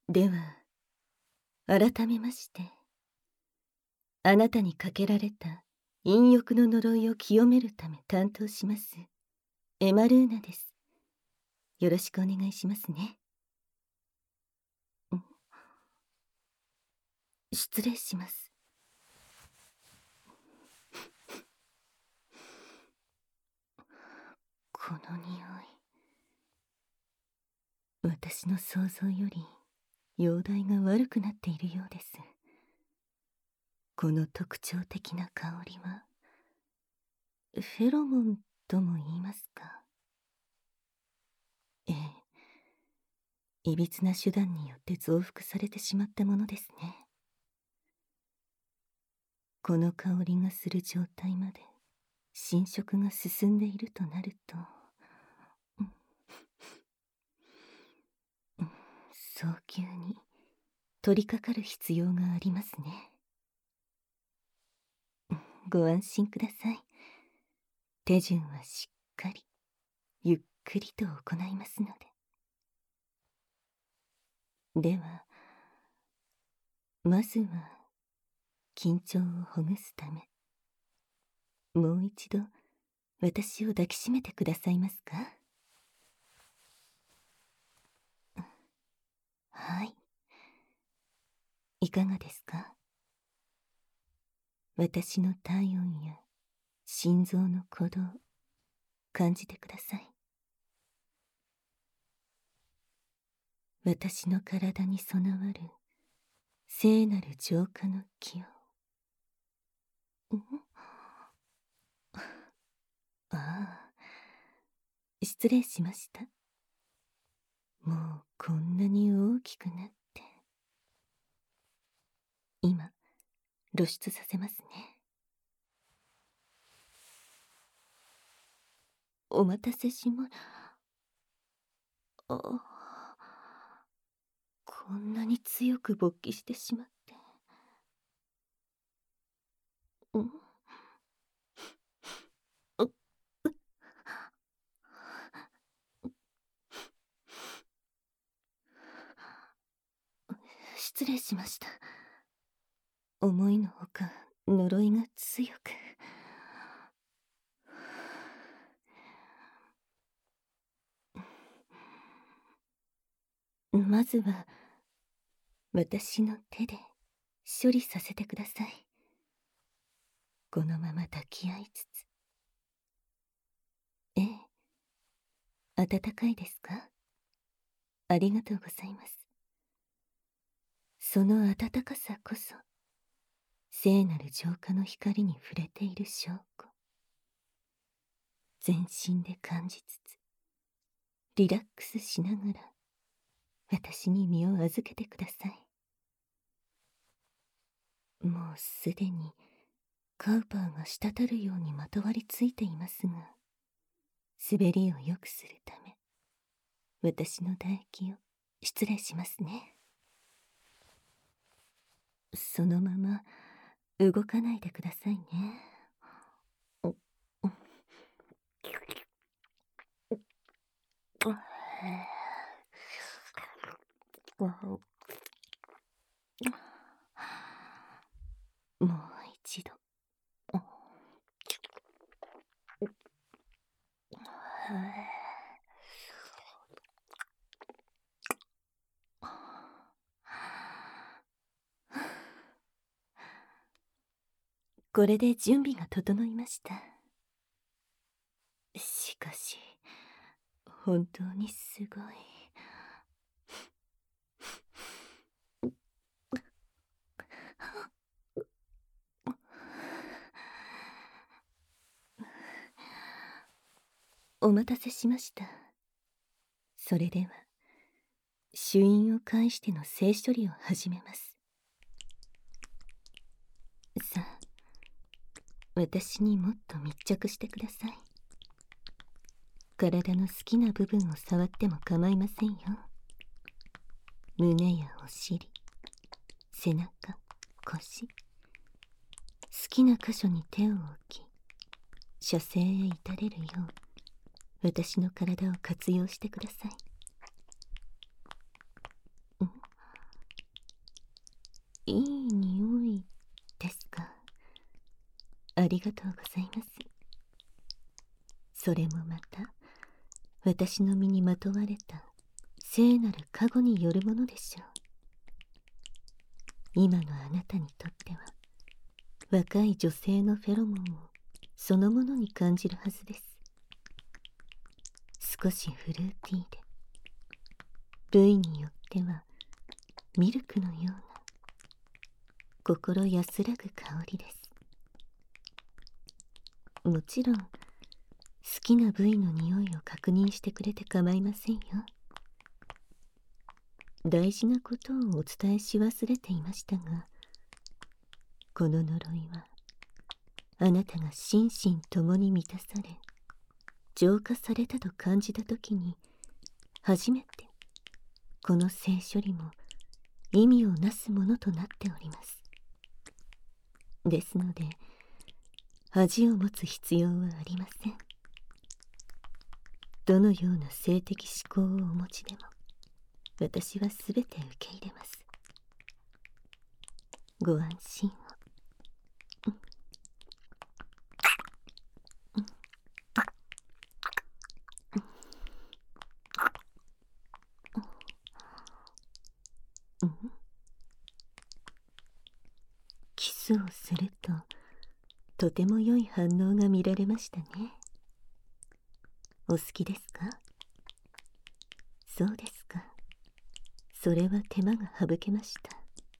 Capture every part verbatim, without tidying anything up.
では、改めまして、あなたにかけられた陰欲の呪いを清めるため担当します、エマルーナです。よろしくお願いしますね。ん失礼します。この匂い、私の想像より容体が悪くなっているようです。この特徴的な香りはフェロモンとも言いますか。ええ、いびつな手段によって増幅されてしまったものですね。この香りがする状態まで侵食が進んでいるとなると、うんうん、早急に取り掛かる必要がありますね。ご安心ください。手順はしっかりゆっくりと行いますので。では、まずは緊張をほぐすため、もう一度私を抱きしめてくださいますか。はい、いかがですか。私の体温や心臓の鼓動、感じてください。私の体に備わる聖なる浄化の気を。んああ、失礼しました。もうこんなに大きくなって。今、露出させますね。お待たせしま、あ、こんなに強く勃起してしまって。んう失礼しました。思いのほか呪いが強く。まずは私の手で処理させてください。このまま抱き合いつつ。ええ、暖かいですか。ありがとうございます。その暖かさこそ聖なる浄化の光に触れている証拠。全身で感じつつリラックスしながら私に身を預けてください。もうすでにカウパーが滴るようにまとわりついていますが、滑りを良くするため私の唾液を失礼しますね。そのまま動かないでくださいね。もう一度。これで準備が整いました。しかし本当にすごい。お待たせしました。それでは朱印を介しての性処理を始めます。さあ、私にもっと密着してください。体の好きな部分を触っても構いませんよ。胸やお尻、背中、腰、好きな箇所に手を置き、射精へ至れるよう私の体を活用してください。んいい匂いですか。ありがとうございます。それもまた私の身にまとわれた聖なる加護によるものでしょう。今のあなたにとっては若い女性のフェロモンをそのものに感じるはずです。少しフルーティーで、部位によってはミルクのような心安らぐ香りです。もちろん好きな部位の匂いを確認してくれて構いませんよ。大事なことをお伝えし忘れていましたが、この呪いはあなたが心身ともに満たされ浄化されたと感じたときに初めてこの聖書理も意味をなすものとなっております。ですので恥を持つ必要はありません。どのような性的思考をお持ちでも私はすべて受け入れます。ご安心を。うん、キスをするととても良い反応が見られましたね。お好きですか？そうですか。それは手間が省けました。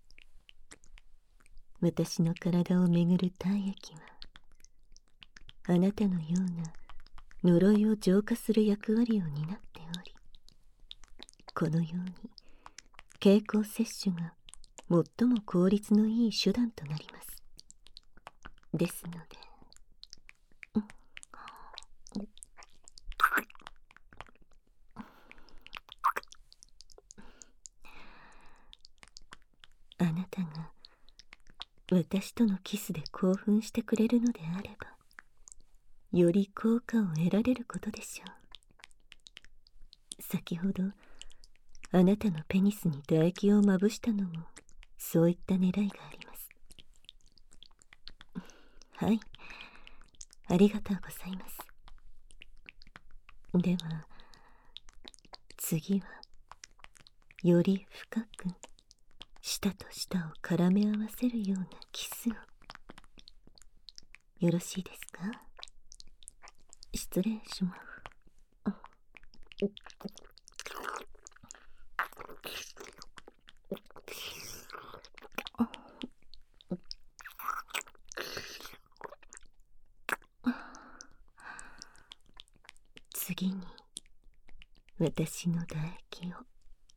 私の体をめぐる体液はあなたのような呪いを浄化する役割を担っており、このように経口摂取が最も効率のいい手段となります。ですので、うん、あなたが私とのキスで興奮してくれるのであれば、より効果を得られることでしょう。先ほどあなたのペニスに唾液をまぶしたのもそういった狙いがあります。はい、ありがとうございます。では次はより深く舌と舌を絡め合わせるようなキスを。よろしいですか？失礼します。次に私の唾液を。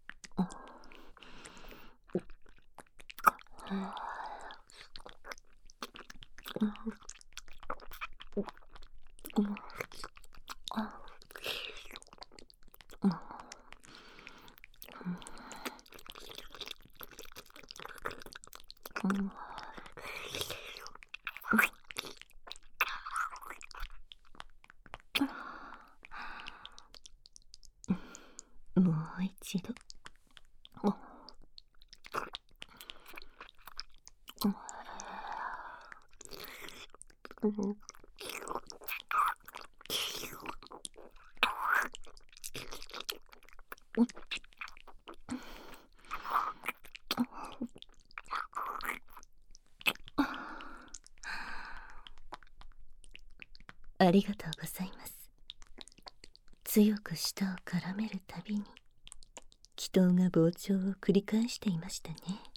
もう一度。ありがとうございます。強く舌を絡めるたびに気筒が膨張を繰り返していましたね。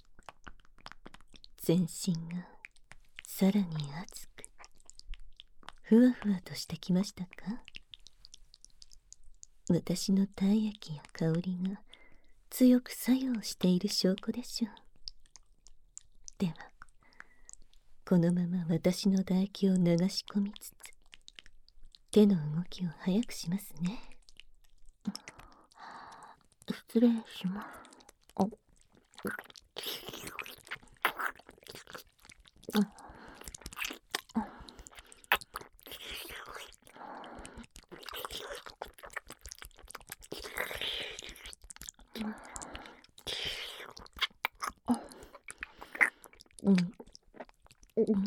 全身がさらに熱くふわふわとしてきましたか？私の体液や香りが強く作用している証拠でしょう。ではこのまま私の唾液を流し込みつつ手の動きを速くしますね。失礼します。おうんうん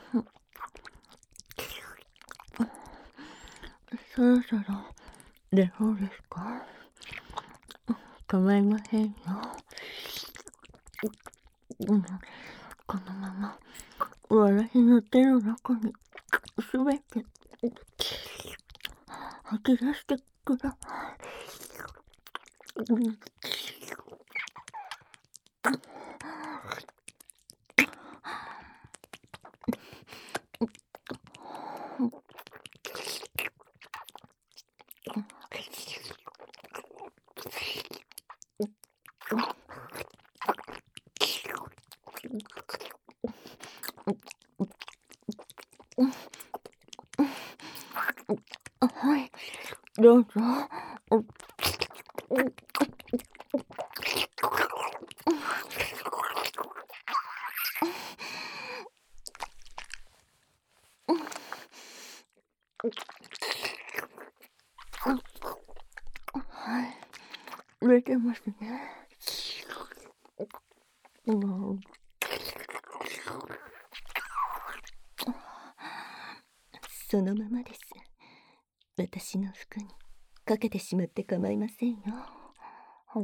そろそろ寝そうですか？構いませんよ。うん、このまま私の手の中にすべて吐き出してください。うんはい、どうぞ。はい、出てますね。うん、 そのままです。私の服にかけてしまって構いませんよ。 はい、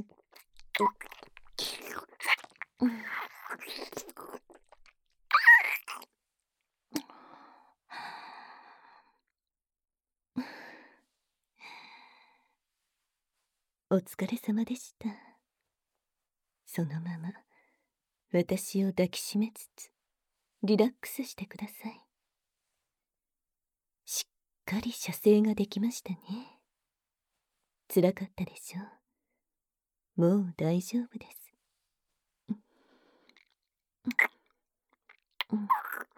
お疲れ様でした。そのまま私を抱きしめつつリラックスしてください。しっかり射精ができましたね。辛かったでしょう。もう大丈夫です。 うん、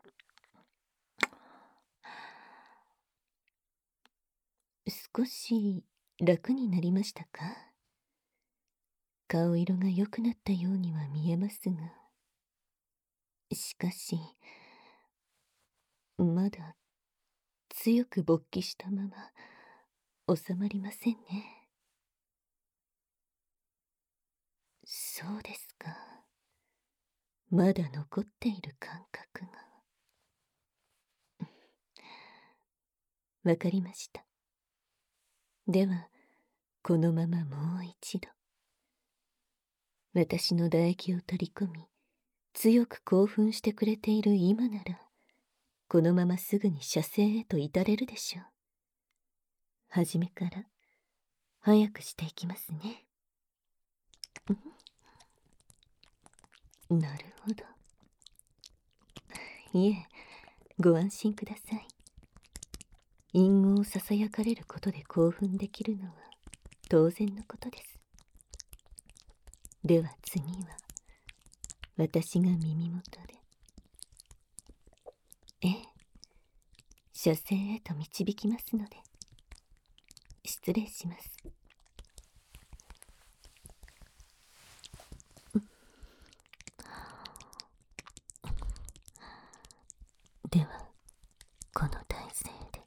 少し楽になりましたか？顔色が良くなったようには見えますが、しかしまだ強く勃起したまま収まりませんね。そうですか。まだ残っている感覚が。わかりました。ではこのままもう一度私の唾液を取り込み強く興奮してくれている今ならこのまますぐに射精へと至れるでしょう。初めから早くしていきますね。なるほど。いえ、ご安心ください。隠語をささやかれることで興奮できるのは当然のことです。では次は私が耳元で、ええ、射精へと導きますので失礼します。ではこの体勢で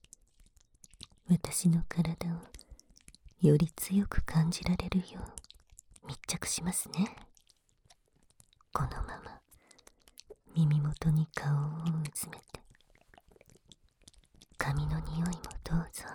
私の体をより強く感じられるよう密着しますね。このまま耳元に顔をうずめて髪の匂いもどうぞ。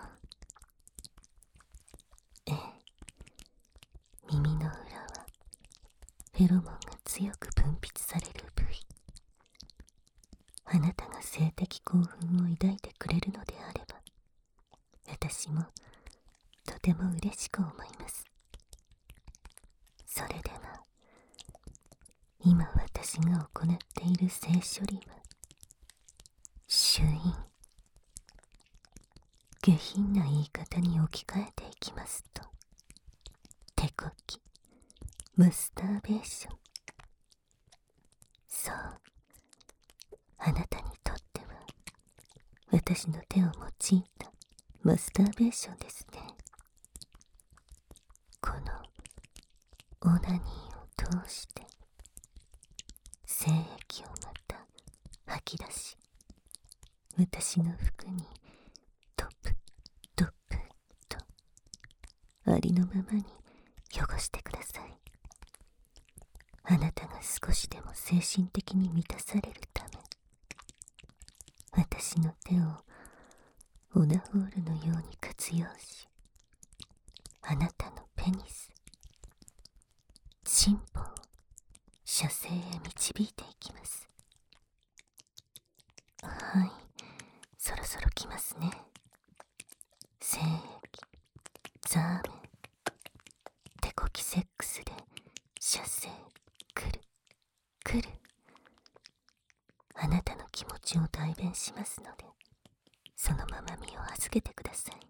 ええ、耳の裏はフェロモンが強く分泌される部位。あなたが性的興奮を抱いてくれるのであれば私もとても嬉しく思います。それでは今私が行っている性処理は衆院、下品な言い方に置き換えていきますと手こきマスターベーション。そう、あなたにとっては私の手を用いたマスターベーションですね。このオナニーを通して精液をまた吐き出し私の服にトップトップとありのままに汚してください。 あなたが少しでも精神的に満たされるため、私の手をオナホールのように活用し、あなたのペニス、チンポを射精へ導いていきます。はい、そろそろ来ますね。精液、ザーメン、手こきセックスで射精、来る、来る。あなたの気持ちを代弁しますので、そのまま身を預けてください。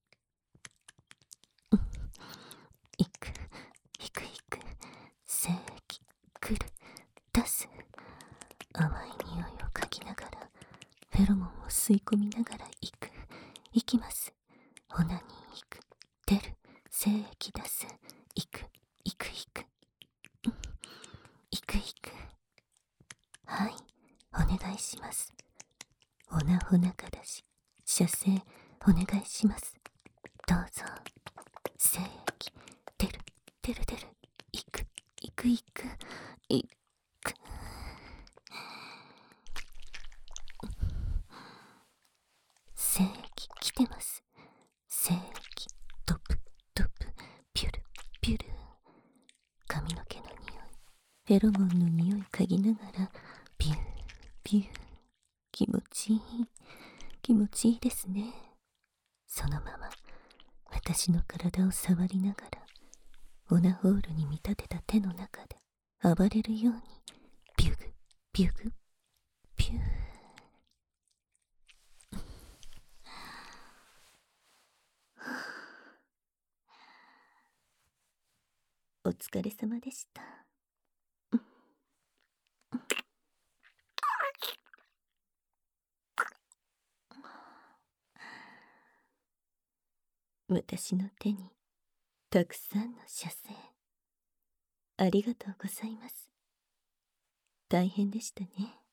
いく、いくいく、精液、来る、出す。甘い匂いを嗅ぎながら、フェロモンを吸い込みながら行く、行きます。オナニー行く、出る、精液出す、行く、行く行く、うん、行く行く。はい、お願いします。おなほなかだし、射精お願いします。どうぞ。精液、出る、出る出る、行く、行く行く、行く。精液来てます。精液、ドプ、ドプ、ピュル、ピュル。髪の毛の匂い、フェロモンの匂い嗅ぎながら、ピュー、ピュー。気持ちいい、気持ちいいですね。そのまま、私の体を触りながら、オナホールに見立てた手の中で暴れるように、ビュグ、ビュグ、ピュー。お疲れ様でした。私の手にたくさんの射精、ありがとうございます。大変でしたね。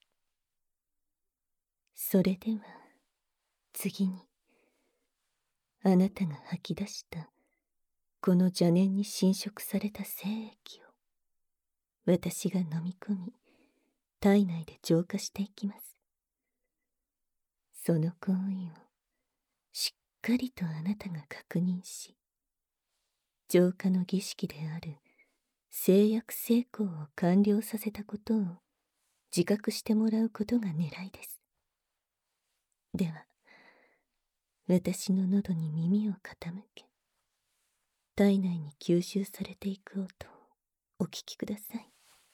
それでは次に、あなたが吐き出したこの邪念に侵食された精液を私が飲み込み、体内で浄化していきます。その行為をしっかりとあなたが確認し、浄化の儀式である誓約成功を完了させたことを自覚してもらうことが狙いです。では、私の喉に耳を傾け、体内に吸収されていく音をお聞きください。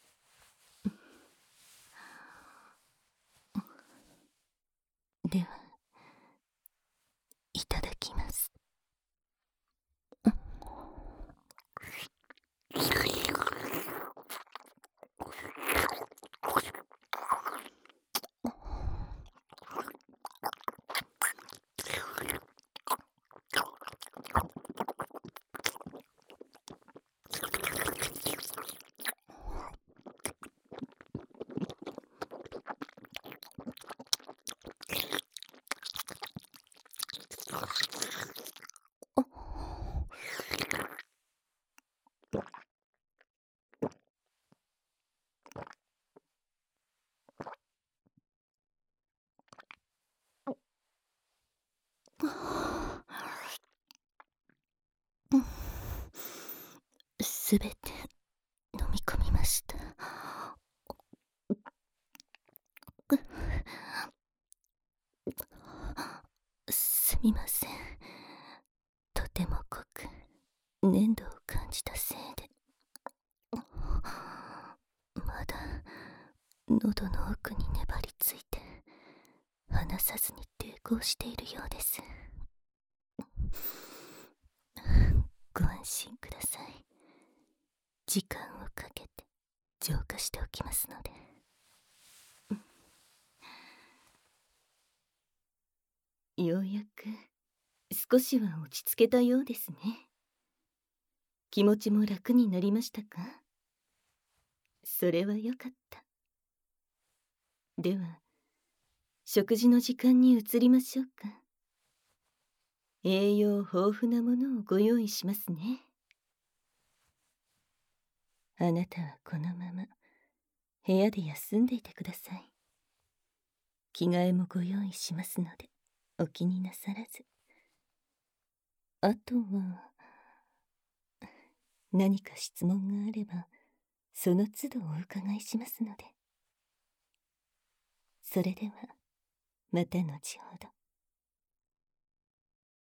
では、いただきます。すべて飲み込みました。すみません。とても濃く粘土を感じたせいで、まだ喉の奥に粘りついて離さずに抵抗しているようです。ご安心ください。時間をかけて浄化しておきますので。ようやく少しは落ち着けたようですね。気持ちも楽になりましたか？それはよかった。では、食事の時間に移りましょうか。栄養豊富なものをご用意しますね。 あなたはこのまま部屋で休んでいてください。着替えもご用意しますのでお気になさらず。あとは何か質問があればその都度お伺いしますので。それではまた後ほど。